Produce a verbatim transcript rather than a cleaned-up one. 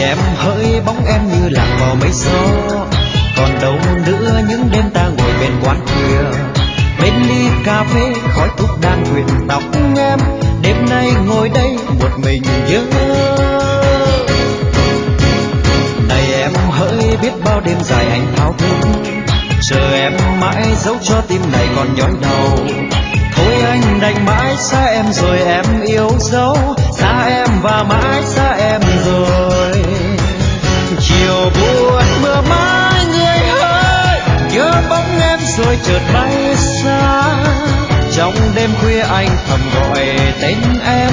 em hỡi bóng em như lạc vào mây gió, còn đâu nữa những đêm ta ngồi bên quán khuya, bên ly cà phê khói thuốc đang quyện tóc em, đêm nay ngồi đây một mình nhớ. Này em hỡi biết bao đêm dài anh thao thức, chờ em mãi dẫu cho tim này còn nhói đau. Thôi anh đành mãi xa em rồi em yêu dấu, xa em và mãi xa em rồi. Chiều buồn mưa mãi người ơi, nhớ bóng em rồi chợt bay xa. Trong đêm khuya anh thầm gọi tên em,